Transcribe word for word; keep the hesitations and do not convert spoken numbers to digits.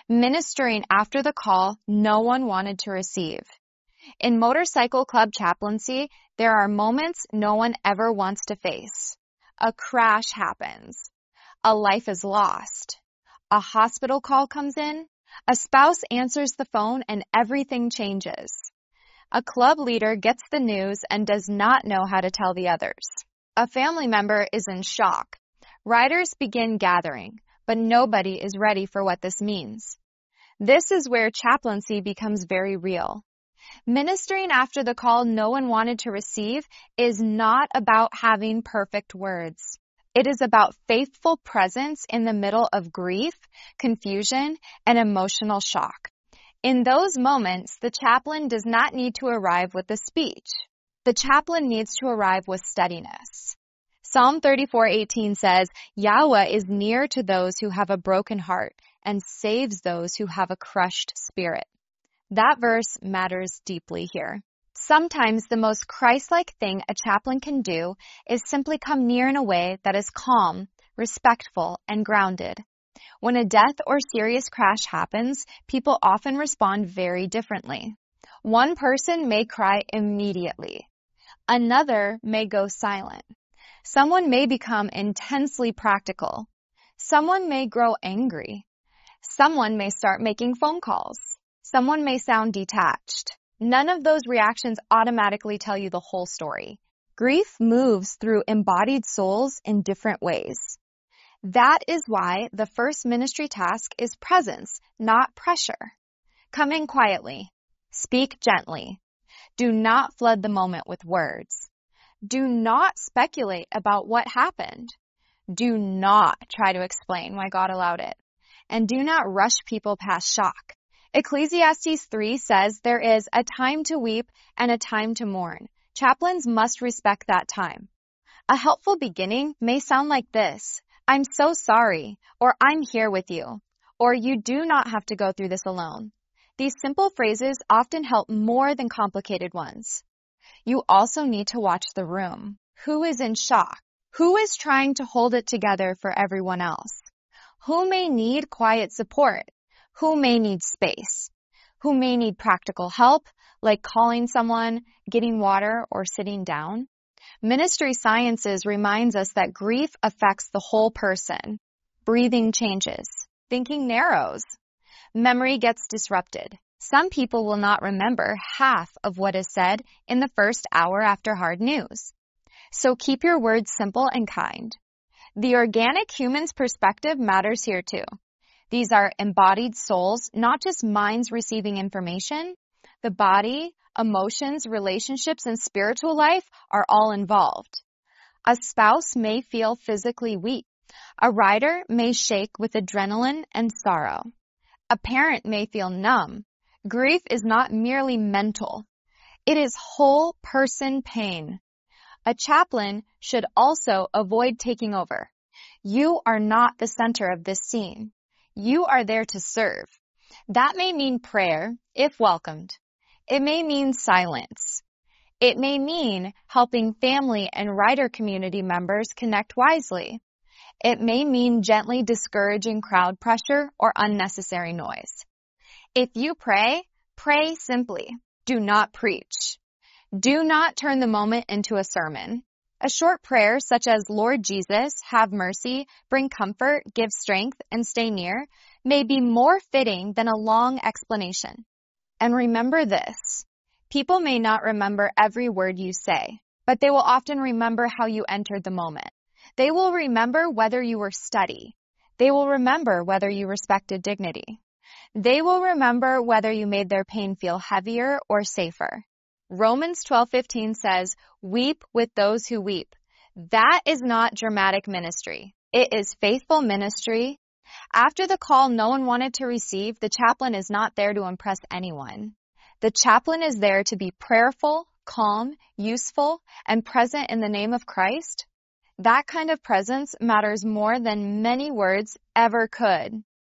ministering after the call no one wanted to receive. In motorcycle club chaplaincy, there are moments no one ever wants to face. A crash happens. A life is lost. A hospital call comes in. A spouse answers the phone and everything changes. A club leader gets the news and does not know how to tell the others. A family member is in shock. Riders begin gathering, but nobody is ready for what this means. This is where chaplaincy becomes very real. Ministering after the call no one wanted to receive is not about having perfect words. It is about faithful presence in the middle of grief, confusion, and emotional shock. In those moments, the chaplain does not need to arrive with a speech. The chaplain needs to arrive with steadiness. Psalm thirty-four eighteen says, Yahweh is near to those who have a broken heart and saves those who have a crushed spirit. That verse matters deeply here. Sometimes the most Christ-like thing a chaplain can do is simply come near in a way that is calm, respectful, and grounded. When a death or serious crash happens, people often respond very differently. One person may cry immediately. Another may go silent. Someone may become intensely practical. Someone may grow angry. Someone may start making phone calls. Someone may sound detached. None of those reactions automatically tell you the whole story. Grief moves through embodied souls in different ways. That is why the first ministry task is presence, not pressure. Come in quietly. Speak gently. Do not flood the moment with words. Do not speculate about what happened. Do not try to explain why God allowed it. And do not rush people past shock. Ecclesiastes three says there is a time to weep and a time to mourn. Chaplains must respect that time. A helpful beginning may sound like this: I'm so sorry, or I'm here with you, or you do not have to go through this alone. These simple phrases often help more than complicated ones. You also need to watch the room. Who is in shock? Who is trying to hold it together for everyone else? Who may need quiet support? Who may need space? Who may need practical help, like calling someone, getting water, or sitting down? Ministry Sciences reminds us that grief affects the whole person. Breathing changes. Thinking narrows. Memory gets disrupted. Some people will not remember half of what is said in the first hour after hard news. So keep your words simple and kind. The organic human's perspective matters here too. These are embodied souls, not just minds receiving information. The body, emotions, relationships, and spiritual life are all involved. A spouse may feel physically weak. A rider may shake with adrenaline and sorrow. A parent may feel numb. Grief is not merely mental. It is whole person pain. A chaplain should also avoid taking over. You are not the center of this scene. You are there to serve. That may mean prayer, if welcomed. It may mean silence. It may mean helping family and rider community members connect wisely. It may mean gently discouraging crowd pressure or unnecessary noise. If you pray, pray simply. Do not preach. Do not turn the moment into a sermon. A short prayer such as, Lord Jesus, have mercy, bring comfort, give strength, and stay near, may be more fitting than a long explanation. And remember this: people may not remember every word you say, but they will often remember how you entered the moment. They will remember whether you were steady. They will remember whether you respected dignity. They will remember whether you made their pain feel heavier or safer. Romans twelve fifteen says, weep with those who weep. That is not dramatic ministry. It is faithful ministry. After the call no one wanted to receive, the chaplain is not there to impress anyone. The chaplain is there to be prayerful, calm, useful, and present in the name of Christ. That kind of presence matters more than many words ever could.